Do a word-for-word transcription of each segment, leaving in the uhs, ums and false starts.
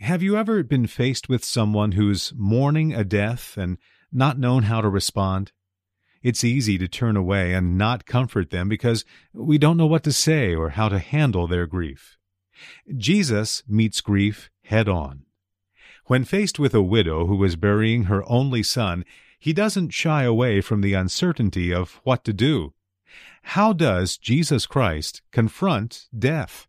Have you ever been faced with someone who's mourning a death and not known how to respond? It's easy to turn away and not comfort them because we don't know what to say or how to handle their grief. Jesus meets grief head on. When faced with a widow who is burying her only son, he doesn't shy away from the uncertainty of what to do. How does Jesus Christ confront death?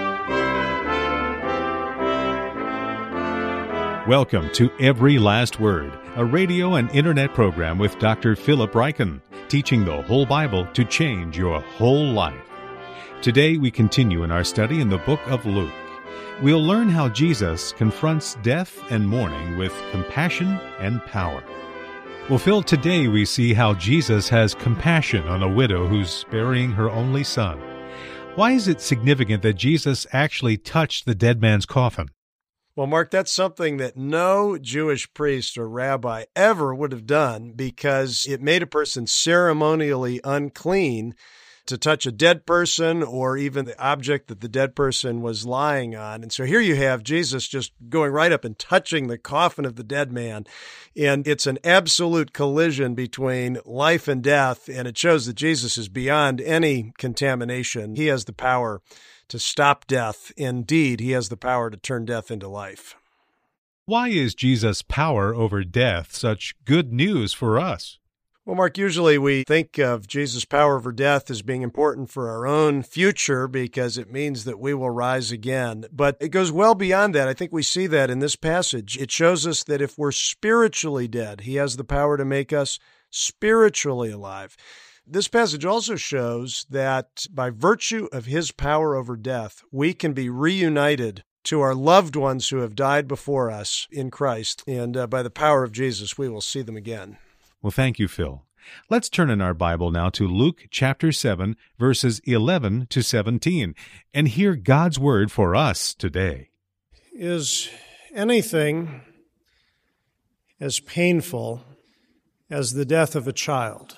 Welcome to Every Last Word, a radio and internet program with Doctor Philip Ryken, teaching the whole Bible to change your whole life. Today we continue in our study in the book of Luke. We'll learn how Jesus confronts death and mourning with compassion and power. Well, Phil, today we see how Jesus has compassion on a widow who's burying her only son. Why is it significant that Jesus actually touched the dead man's coffin? Well, Mark, that's something that no Jewish priest or rabbi ever would have done because it made a person ceremonially unclean to touch a dead person or even the object that the dead person was lying on. And so here you have Jesus just going right up and touching the coffin of the dead man. And it's an absolute collision between life and death. And it shows that Jesus is beyond any contamination. He has the power to stop death. Indeed, he has the power to turn death into life. Why is Jesus' power over death such good news for us? Well, Mark, usually we think of Jesus' power over death as being important for our own future because it means that we will rise again. But it goes well beyond that. I think we see that in this passage. It shows us that if we're spiritually dead, he has the power to make us spiritually alive. This passage also shows that by virtue of his power over death, we can be reunited to our loved ones who have died before us in Christ. And uh, by the power of Jesus, we will see them again. Well, thank you, Phil. Let's turn in our Bible now to Luke chapter seven, verses eleven to seventeen, and hear God's word for us today. Is anything as painful as the death of a child?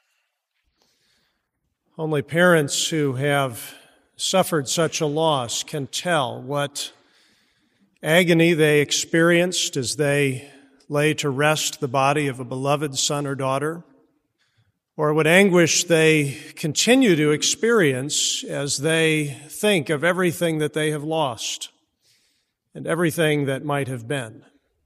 Only parents who have suffered such a loss can tell what agony they experienced as they lay to rest the body of a beloved son or daughter, or what anguish they continue to experience as they think of everything that they have lost and everything that might have been.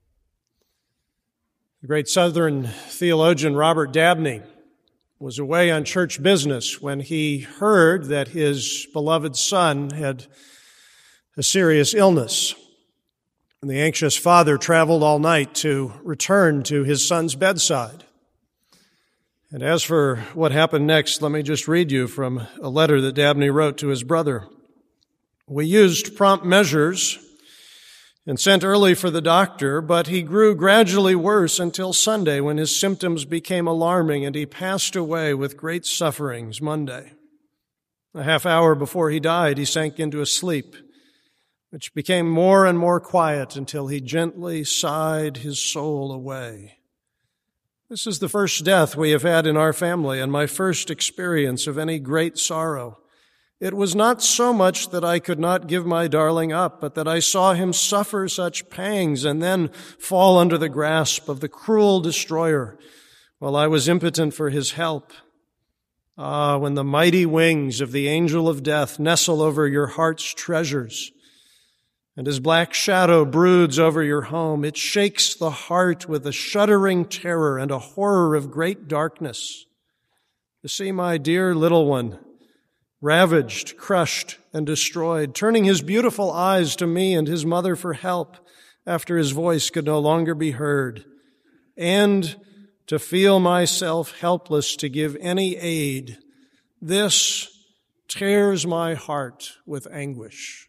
The great Southern theologian Robert Dabney was away on church business when he heard that his beloved son had a serious illness. And the anxious father traveled all night to return to his son's bedside. And as for what happened next, let me just read you from a letter that Dabney wrote to his brother. We used prompt measures and sent early for the doctor, but he grew gradually worse until Sunday when his symptoms became alarming and he passed away with great sufferings Monday. A half hour before he died, he sank into a sleep, which became more and more quiet until he gently sighed his soul away. This is the first death we have had in our family and my first experience of any great sorrow. It was not so much that I could not give my darling up, but that I saw him suffer such pangs and then fall under the grasp of the cruel destroyer while I was impotent for his help. Ah, when the mighty wings of the angel of death nestle over your heart's treasures, and his black shadow broods over your home, it shakes the heart with a shuddering terror and a horror of great darkness. To see my dear little one ravaged, crushed, and destroyed, turning his beautiful eyes to me and his mother for help after his voice could no longer be heard, and to feel myself helpless to give any aid, this tears my heart with anguish.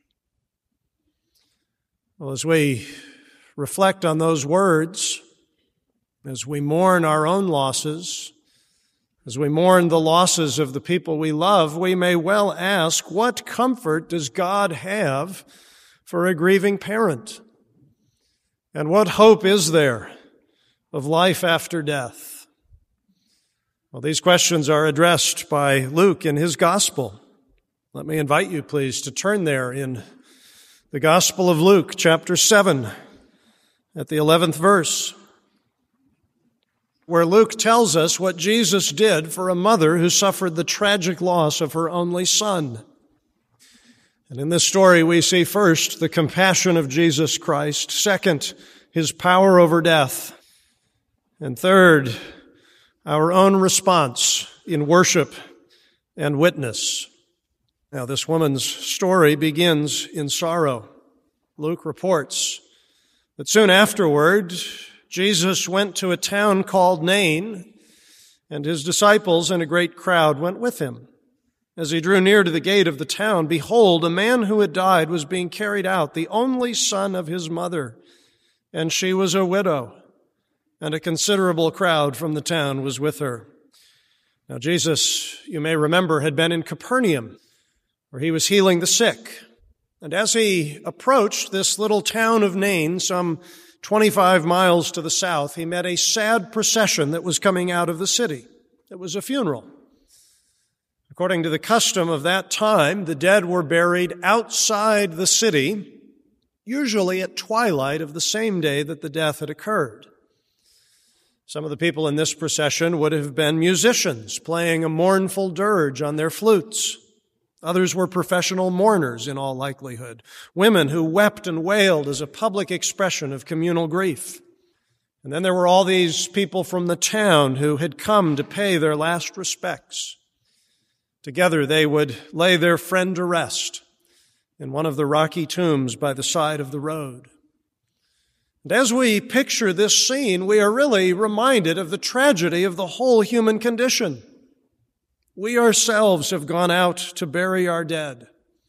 Well, as we reflect on those words, as we mourn our own losses, as we mourn the losses of the people we love, we may well ask, what comfort does God have for a grieving parent? And what hope is there of life after death? Well, these questions are addressed by Luke in his gospel. Let me invite you, please, to turn there in The Gospel of Luke, chapter seven, at the eleventh verse, where Luke tells us what Jesus did for a mother who suffered the tragic loss of her only son. And in this story, we see first the compassion of Jesus Christ, second, his power over death, and third, our own response in worship and witness. Now, this woman's story begins in sorrow. Luke reports that soon afterward, Jesus went to a town called Nain, and his disciples and a great crowd went with him. As he drew near to the gate of the town, behold, a man who had died was being carried out, the only son of his mother, and she was a widow, and a considerable crowd from the town was with her. Now, Jesus, you may remember, had been in Capernaum, where he was healing the sick. And as he approached this little town of Nain, some twenty-five miles to the south, he met a sad procession that was coming out of the city. It was a funeral. According to the custom of that time, the dead were buried outside the city, usually at twilight of the same day that the death had occurred. Some of the people in this procession would have been musicians playing a mournful dirge on their flutes. Others were professional mourners in all likelihood, women who wept and wailed as a public expression of communal grief. And then there were all these people from the town who had come to pay their last respects. Together they would lay their friend to rest in one of the rocky tombs by the side of the road. And as we picture this scene, we are really reminded of the tragedy of the whole human condition. We ourselves have gone out to bury our dead,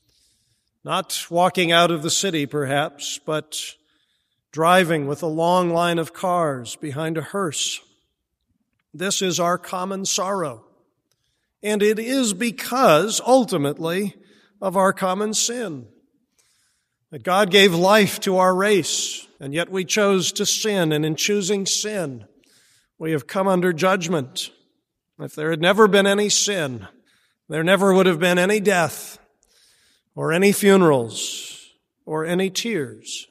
not walking out of the city perhaps, but driving with a long line of cars behind a hearse. This is our common sorrow. And it is because, ultimately, of our common sin. That God gave life to our race, and yet we chose to sin, and in choosing sin, we have come under judgment. If there had never been any sin, there never would have been any death, or any funerals, or any tears.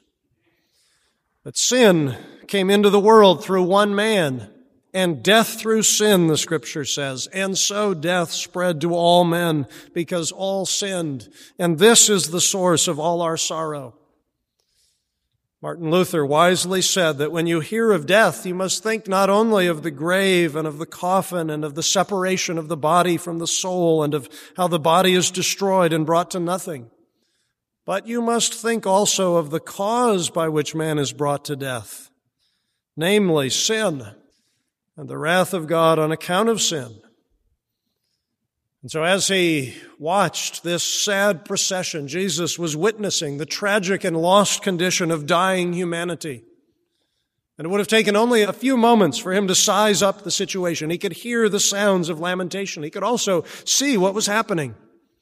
But sin came into the world through one man, and death through sin, the Scripture says. And so death spread to all men because all sinned. And this is the source of all our sorrow. Martin Luther wisely said that when you hear of death, you must think not only of the grave and of the coffin and of the separation of the body from the soul and of how the body is destroyed and brought to nothing, but you must think also of the cause by which man is brought to death, namely sin, and the wrath of God on account of sin. And so as he watched this sad procession, Jesus was witnessing the tragic and lost condition of dying humanity. And it would have taken only a few moments for him to size up the situation. He could hear the sounds of lamentation. He could also see what was happening.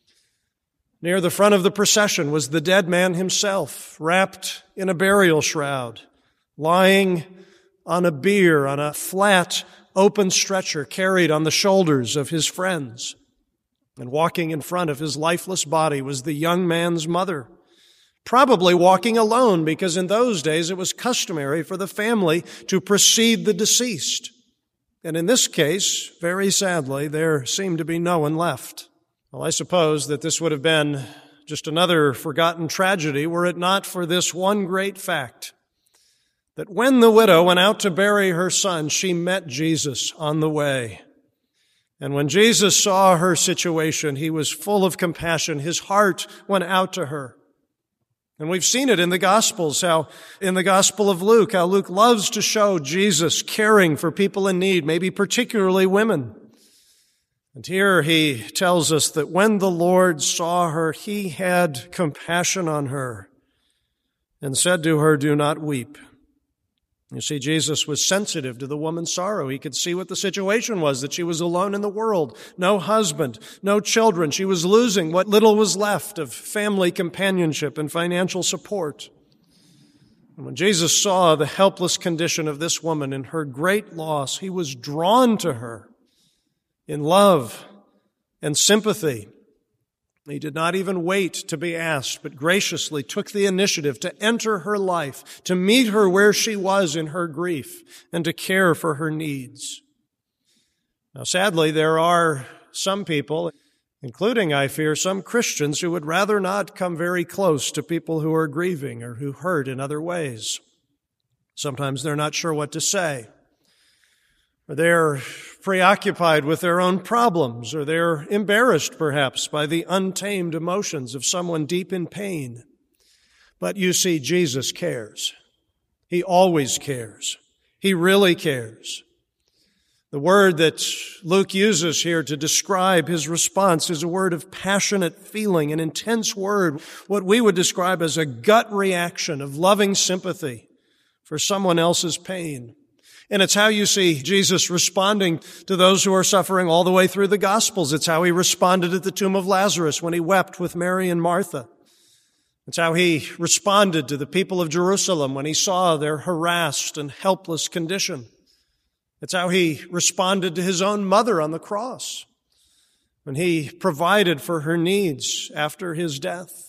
Near the front of the procession was the dead man himself, wrapped in a burial shroud, lying on a bier, on a flat, open stretcher carried on the shoulders of his friends. And walking in front of his lifeless body was the young man's mother, probably walking alone because in those days it was customary for the family to precede the deceased. And in this case, very sadly, there seemed to be no one left. Well, I suppose that this would have been just another forgotten tragedy were it not for this one great fact, that when the widow went out to bury her son, she met Jesus on the way. And when Jesus saw her situation, he was full of compassion. His heart went out to her. And we've seen it in the Gospels, how in the Gospel of Luke, how Luke loves to show Jesus caring for people in need, maybe particularly women. And here he tells us that when the Lord saw her, he had compassion on her and said to her, "Do not weep." You see, Jesus was sensitive to the woman's sorrow. He could see what the situation was, that she was alone in the world, no husband, no children. She was losing what little was left of family companionship and financial support. And when Jesus saw the helpless condition of this woman in her great loss, he was drawn to her in love and sympathy. He did not even wait to be asked, but graciously took the initiative to enter her life, to meet her where she was in her grief, and to care for her needs. Now, sadly, there are some people, including, I fear, some Christians, who would rather not come very close to people who are grieving or who hurt in other ways. Sometimes they're not sure what to say, or they're preoccupied with their own problems, or they're embarrassed, perhaps, by the untamed emotions of someone deep in pain. But you see, Jesus cares. He always cares. He really cares. The word that Luke uses here to describe his response is a word of passionate feeling, an intense word, what we would describe as a gut reaction of loving sympathy for someone else's pain. And it's how you see Jesus responding to those who are suffering all the way through the Gospels. It's how he responded at the tomb of Lazarus when he wept with Mary and Martha. It's how he responded to the people of Jerusalem when he saw their harassed and helpless condition. It's how he responded to his own mother on the cross when he provided for her needs after his death.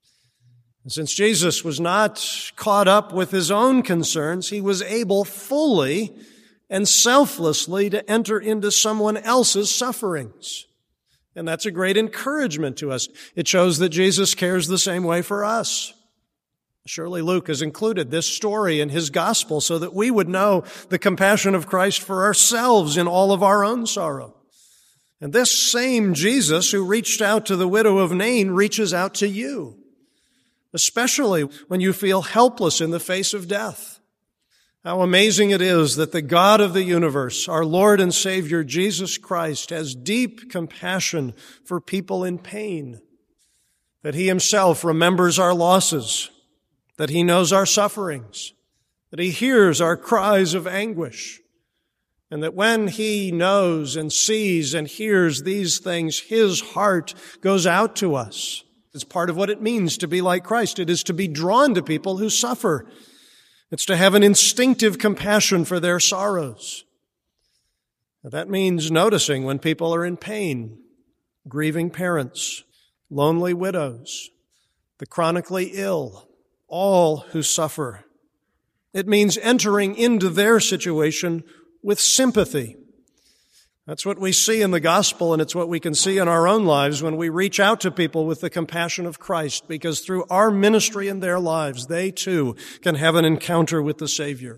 And since Jesus was not caught up with his own concerns, he was able fully and selflessly to enter into someone else's sufferings. And that's a great encouragement to us. It shows that Jesus cares the same way for us. Surely Luke has included this story in his gospel so that we would know the compassion of Christ for ourselves in all of our own sorrow. And this same Jesus who reached out to the widow of Nain reaches out to you, especially when you feel helpless in the face of death. How amazing it is that the God of the universe, our Lord and Savior Jesus Christ, has deep compassion for people in pain, that he himself remembers our losses, that he knows our sufferings, that he hears our cries of anguish, and that when he knows and sees and hears these things, his heart goes out to us. It's part of what it means to be like Christ. It is to be drawn to people who suffer. It's to have an instinctive compassion for their sorrows. That means noticing when people are in pain, grieving parents, lonely widows, the chronically ill, all who suffer. It means entering into their situation with sympathy. That's what we see in the gospel, and it's what we can see in our own lives when we reach out to people with the compassion of Christ, because through our ministry in their lives, they too can have an encounter with the Savior.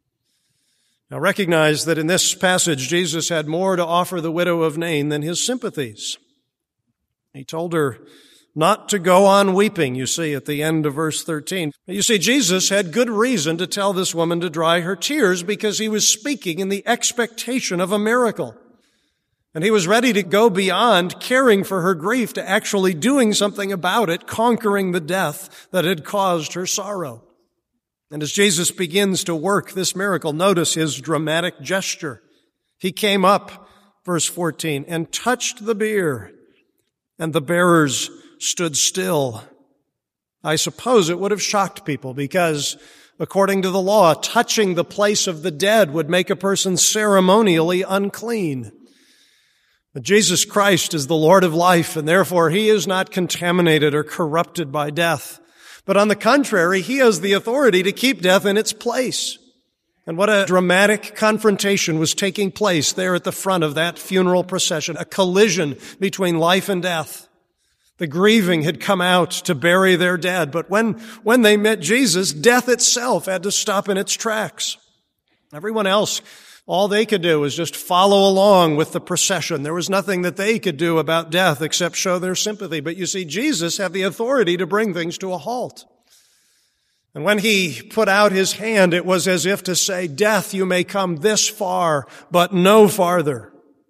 Now recognize that in this passage, Jesus had more to offer the widow of Nain than his sympathies. He told her not to go on weeping, you see, at the end of verse thirteen. You see, Jesus had good reason to tell this woman to dry her tears because he was speaking in the expectation of a miracle. And he was ready to go beyond caring for her grief to actually doing something about it, conquering the death that had caused her sorrow. And as Jesus begins to work this miracle, notice his dramatic gesture. He came up, verse fourteen, and touched the bier, and the bearers stood still. I suppose it would have shocked people because, according to the law, touching the place of the dead would make a person ceremonially unclean. But Jesus Christ is the Lord of life, and therefore he is not contaminated or corrupted by death. But on the contrary, he has the authority to keep death in its place. And what a dramatic confrontation was taking place there at the front of that funeral procession, a collision between life and death. The grieving had come out to bury their dead, but when, when they met Jesus, death itself had to stop in its tracks. Everyone else, all they could do was just follow along with the procession. There was nothing that they could do about death except show their sympathy. But you see, Jesus had the authority to bring things to a halt. And when he put out his hand, it was as if to say, "Death, you may come this far, but no farther."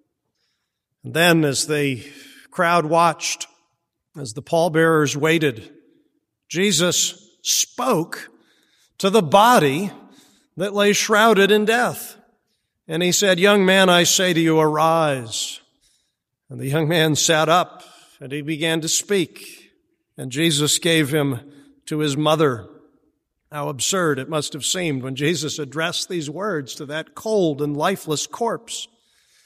And then as the crowd watched, as the pallbearers waited, Jesus spoke to the body that lay shrouded in death. And he said, "Young man, I say to you, arise." And the young man sat up, and he began to speak. And Jesus gave him to his mother. How absurd it must have seemed when Jesus addressed these words to that cold and lifeless corpse.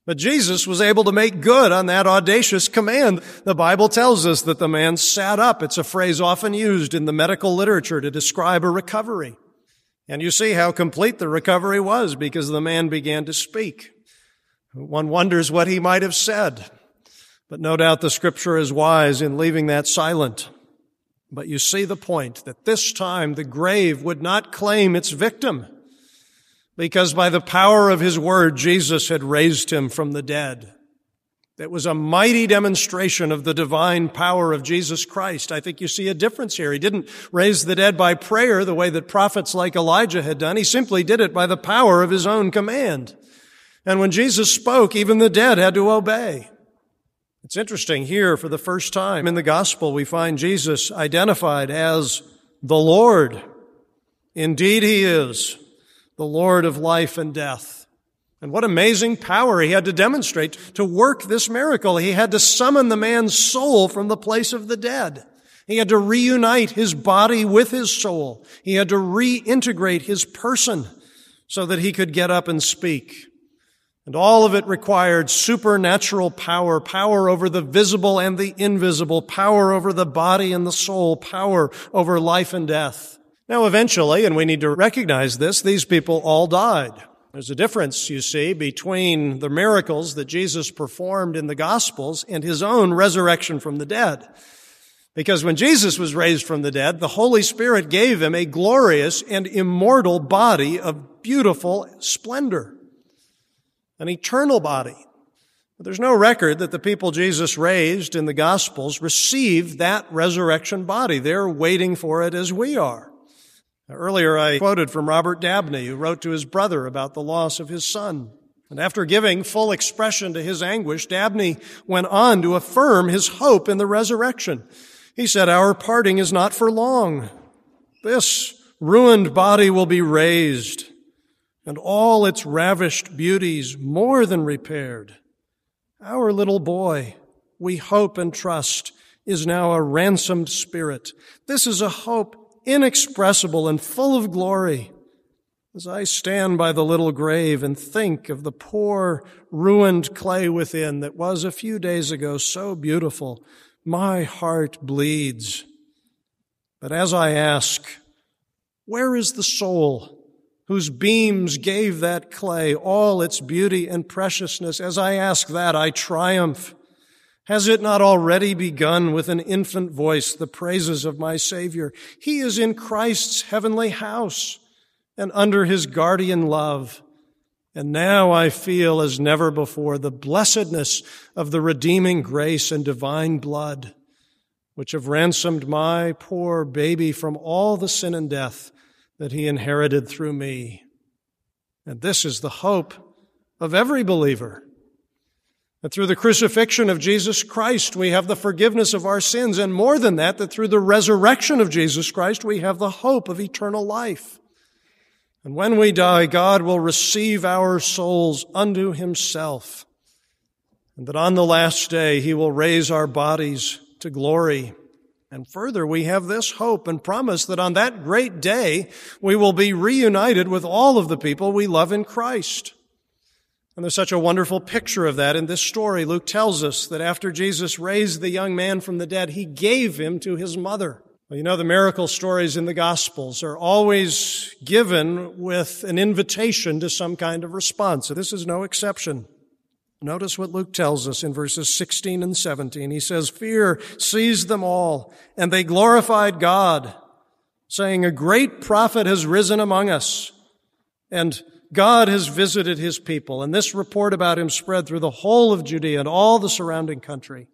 But Jesus was able to make good on that audacious command. The Bible tells us that the man sat up. It's a phrase often used in the medical literature to describe a recovery. And you see how complete the recovery was because the man began to speak. One wonders what he might have said, but no doubt the Scripture is wise in leaving that silent. But you see the point that this time the grave would not claim its victim, because by the power of His word, Jesus had raised him from the dead. It was a mighty demonstration of the divine power of Jesus Christ. I think you see a difference here. He didn't raise the dead by prayer the way that prophets like Elijah had done. He simply did it by the power of His own command. And when Jesus spoke, even the dead had to obey. It's interesting here, for the first time in the gospel, we find Jesus identified as the Lord. Indeed, He is the Lord of life and death. And what amazing power He had to demonstrate to work this miracle. He had to summon the man's soul from the place of the dead. He had to reunite his body with his soul. He had to reintegrate his person so that he could get up and speak. And all of it required supernatural power, power over the visible and the invisible, power over the body and the soul, power over life and death. Now, eventually, and we need to recognize this, these people all died. There's a difference, you see, between the miracles that Jesus performed in the Gospels and His own resurrection from the dead. Because when Jesus was raised from the dead, the Holy Spirit gave Him a glorious and immortal body of beautiful splendor, an eternal body. But there's no record that the people Jesus raised in the Gospels received that resurrection body. They're waiting for it as we are. Earlier I quoted from Robert Dabney, who wrote to his brother about the loss of his son. And after giving full expression to his anguish, Dabney went on to affirm his hope in the resurrection. He said, "Our parting is not for long. This ruined body will be raised, and all its ravished beauties more than repaired. Our little boy, we hope and trust, is now a ransomed spirit. This is a hope inexpressible and full of glory. As I stand by the little grave and think of the poor, ruined clay within that was a few days ago so beautiful, my heart bleeds. But as I ask, where is the soul whose beams gave that clay all its beauty and preciousness? As I ask that, I triumph. Has it not already begun with an infant voice the praises of my Savior? He is in Christ's heavenly house and under His guardian love. And now I feel as never before the blessedness of the redeeming grace and divine blood, which have ransomed my poor baby from all the sin and death that He inherited through me. And this is the hope of every believer. That through the crucifixion of Jesus Christ, we have the forgiveness of our sins. And more than that, that through the resurrection of Jesus Christ, we have the hope of eternal life. And when we die, God will receive our souls unto Himself. And that on the last day, He will raise our bodies to glory. And further, we have this hope and promise that on that great day, we will be reunited with all of the people we love in Christ. And there's such a wonderful picture of that in this story. Luke tells us that after Jesus raised the young man from the dead, He gave him to his mother. Well, you know, the miracle stories in the Gospels are always given with an invitation to some kind of response. So this is no exception. Notice what Luke tells us in verses sixteen and seventeen. He says, "Fear seized them all, and they glorified God, saying, 'A great prophet has risen among us, and God has visited His people.' And this report about Him spread through the whole of Judea and all the surrounding country."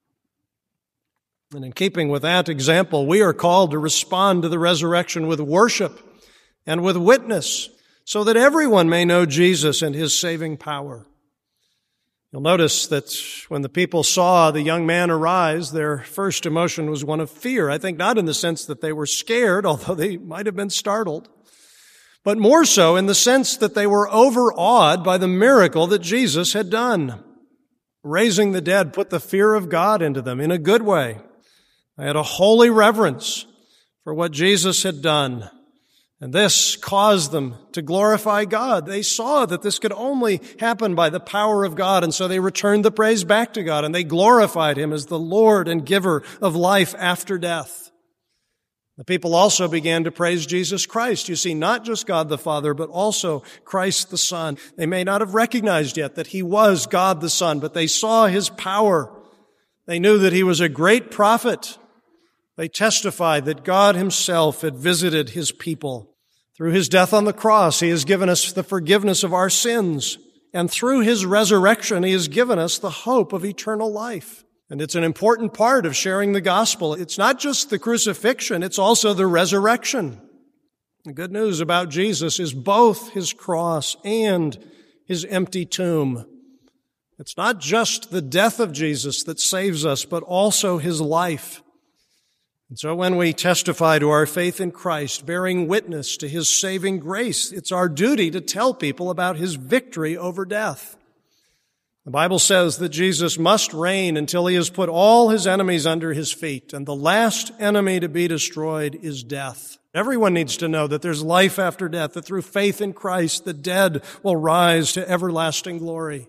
And in keeping with that example, we are called to respond to the resurrection with worship and with witness, so that everyone may know Jesus and His saving power. You'll notice that when the people saw the young man arise, their first emotion was one of fear. I think not in the sense that they were scared, although they might have been startled, but more so in the sense that they were overawed by the miracle that Jesus had done. Raising the dead put the fear of God into them in a good way. They had a holy reverence for what Jesus had done. And this caused them to glorify God. They saw that this could only happen by the power of God, and so they returned the praise back to God, and they glorified Him as the Lord and giver of life after death. The people also began to praise Jesus Christ. You see, not just God the Father, but also Christ the Son. They may not have recognized yet that He was God the Son, but they saw His power. They knew that He was a great prophet. They testified that God Himself had visited His people. Through His death on the cross, He has given us the forgiveness of our sins. And through His resurrection, He has given us the hope of eternal life. And it's an important part of sharing the gospel. It's not just the crucifixion, it's also the resurrection. The good news about Jesus is both His cross and His empty tomb. It's not just the death of Jesus that saves us, but also His life. And so when we testify to our faith in Christ, bearing witness to His saving grace, it's our duty to tell people about His victory over death. The Bible says that Jesus must reign until He has put all His enemies under His feet, and the last enemy to be destroyed is death. Everyone needs to know that there's life after death, that through faith in Christ, the dead will rise to everlasting glory.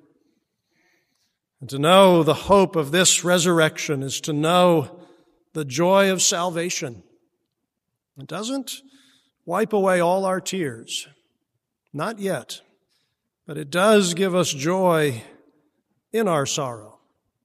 And to know the hope of this resurrection is to know the joy of salvation. It doesn't wipe away all our tears, not yet, but it does give us joy in our sorrow.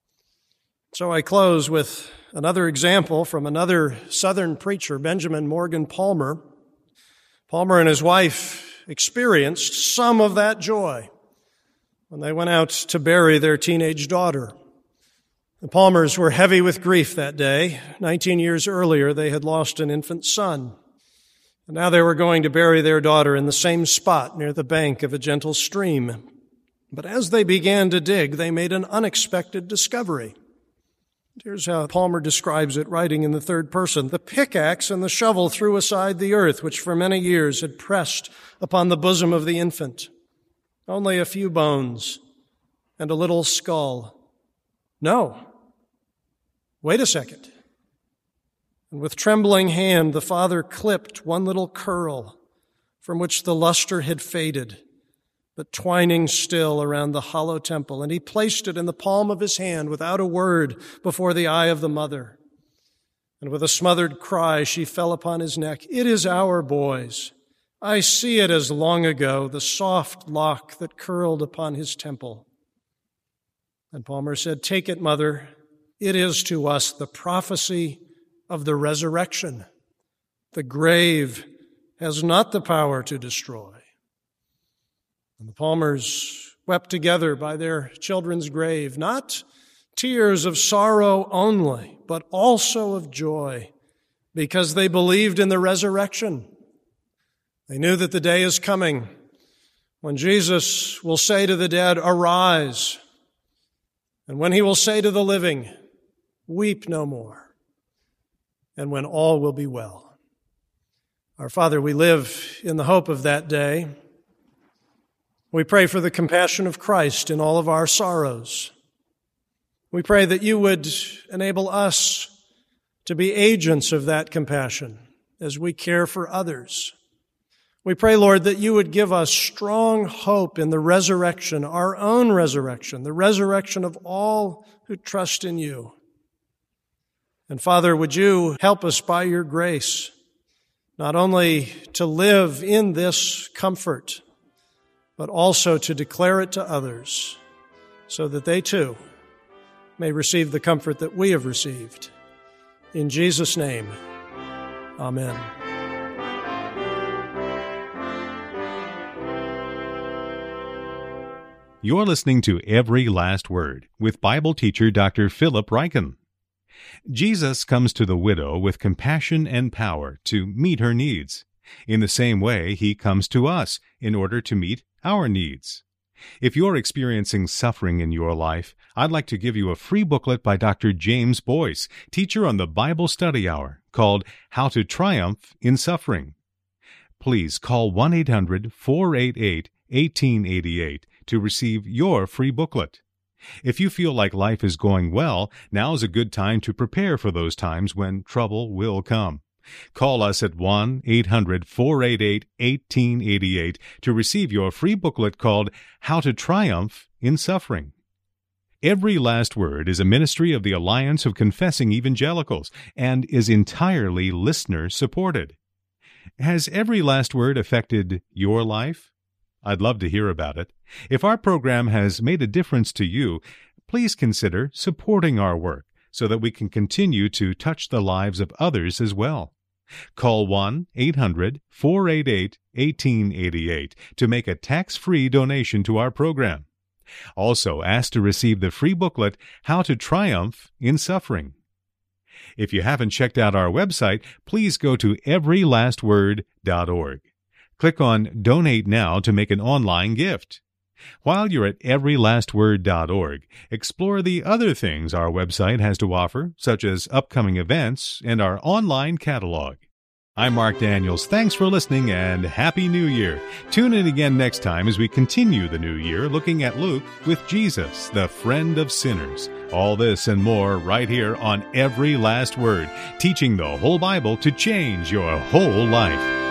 So I close with another example from another Southern preacher, Benjamin Morgan Palmer. Palmer and his wife experienced some of that joy when they went out to bury their teenage daughter. The Palmers were heavy with grief that day. Nineteen years earlier, they had lost an infant son. And now they were going to bury their daughter in the same spot near the bank of a gentle stream. But as they began to dig, they made an unexpected discovery. Here's how Palmer describes it, writing in the third person. The pickaxe and the shovel threw aside the earth, which for many years had pressed upon the bosom of the infant. Only a few bones and a little skull. No. Wait a second. And with trembling hand, the father clipped one little curl from which the luster had faded, but twining still around the hollow temple, and he placed it in the palm of his hand without a word before the eye of the mother. And with a smothered cry, she fell upon his neck. It is our boy's. I see it as long ago, the soft lock that curled upon his temple. And Palmer said, take it, mother. It is to us the prophecy of the resurrection. The grave has not the power to destroy. And the Palmers wept together by their children's grave, not tears of sorrow only, but also of joy, because they believed in the resurrection. They knew that the day is coming when Jesus will say to the dead, arise, and when He will say to the living, weep no more, and when all will be well. Our Father, we live in the hope of that day. We pray for the compassion of Christ in all of our sorrows. We pray that You would enable us to be agents of that compassion as we care for others. We pray, Lord, that You would give us strong hope in the resurrection, our own resurrection, the resurrection of all who trust in You. And Father, would You help us by Your grace, not only to live in this comfort, but also to declare it to others so that they too may receive the comfort that we have received. In Jesus' name, amen. You're listening to Every Last Word with Bible teacher Doctor Philip Ryken. Jesus comes to the widow with compassion and power to meet her needs. In the same way, He comes to us in order to meet our needs. If you're experiencing suffering in your life, I'd like to give you a free booklet by Doctor James Boyce, teacher on the Bible Study Hour, called How to Triumph in Suffering. Please call one eight hundred, four eight eight, one eight eight eight to receive your free booklet. If you feel like life is going well, now's a good time to prepare for those times when trouble will come. Call us at one eight hundred four eight eight one eight eight eight to receive your free booklet called How to Triumph in Suffering. Every Last Word is a ministry of the Alliance of Confessing Evangelicals and is entirely listener-supported. Has Every Last Word affected your life? I'd love to hear about it. If our program has made a difference to you, please consider supporting our work so that we can continue to touch the lives of others as well. Call one eight hundred four eight eight one eight eight eight to make a tax-free donation to our program. Also, ask to receive the free booklet, How to Triumph in Suffering. If you haven't checked out our website, please go to every last word dot org. Click on Donate Now to make an online gift. While you're at every last word dot org, explore the other things our website has to offer, such as upcoming events and our online catalog. I'm Mark Daniels. Thanks for listening and Happy New Year. Tune in again next time as we continue the new year looking at Luke with Jesus, the friend of sinners. All this and more right here on Every Last Word, teaching the whole Bible to change your whole life.